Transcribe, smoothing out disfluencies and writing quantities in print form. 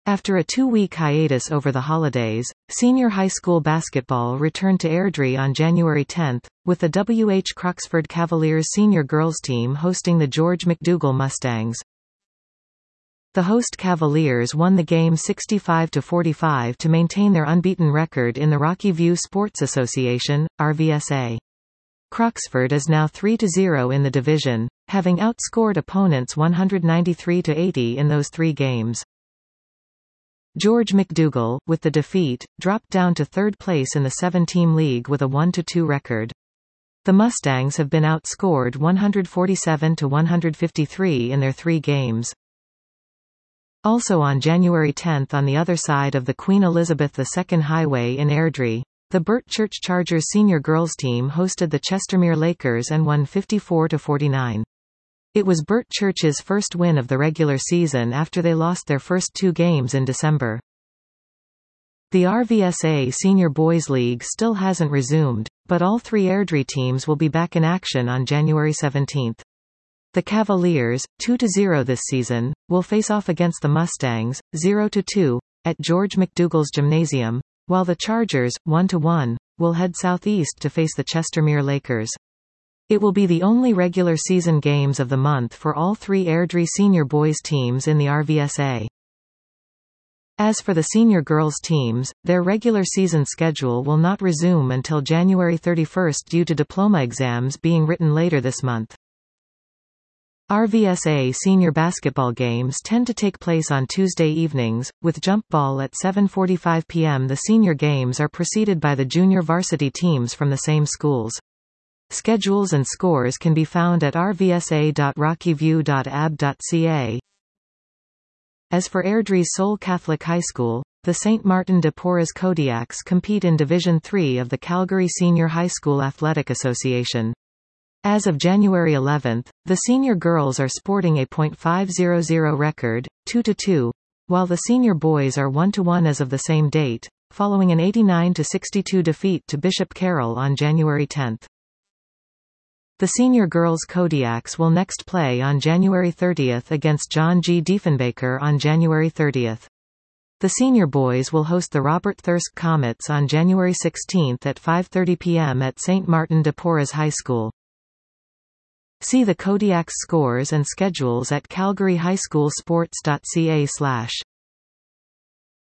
After a 2-week hiatus over the holidays, senior high school basketball returned to Airdrie on January 10, with the W.H. Croxford Cavaliers senior girls team hosting the George McDougall Mustangs. The host Cavaliers won the game 65-45 to maintain their unbeaten record in the Rocky View Sports Association, RVSA. Croxford is now 3-0 in the division, having outscored opponents 193-80 in those 3 games. George McDougall, with the defeat, dropped down to 3rd place in the 7-team league with a 1-2 record. The Mustangs have been outscored 147-153 in their 3 games. Also on January 10 on the other side of the Queen Elizabeth II Highway in Airdrie, the Burt Church Chargers senior girls team hosted the Chestermere Lakers and won 54-49. It was Burt Church's first win of the regular season after they lost their first 2 games in December. The RVSA Senior Boys League still hasn't resumed, but all 3 Airdrie teams will be back in action on January 17. The Cavaliers, 2-0 this season, will face off against the Mustangs, 0-2, at George McDougall's Gymnasium, while the Chargers, 1-1, will head southeast to face the Chestermere Lakers. It will be the only regular season games of the month for all 3 Airdrie senior boys teams in the RVSA. As for the senior girls teams, their regular season schedule will not resume until January 31 due to diploma exams being written later this month. RVSA senior basketball games tend to take place on Tuesday evenings, with jump ball at 7:45 p.m. The senior games are preceded by the junior varsity teams from the same schools. Schedules and scores can be found at rvsa.rockyview.ab.ca. As for Airdrie's Seoul Catholic High School, the St. Martin de Porres Kodiaks compete in Division III of the Calgary Senior High School Athletic Association. As of January 11, the senior girls are sporting a .500 record, 2-2, while the senior boys are 1-1 as of the same date, following an 89-62 defeat to Bishop Carroll on January 10. The senior girls Kodiaks will next play on January 30 against John G. Diefenbaker on January 30. The senior boys will host the Robert Thirsk Comets on January 16 at 5:30 p.m. at St. Martin de Porres High School. See the Kodiaks scores and schedules at calgaryhighschoolsports.ca/.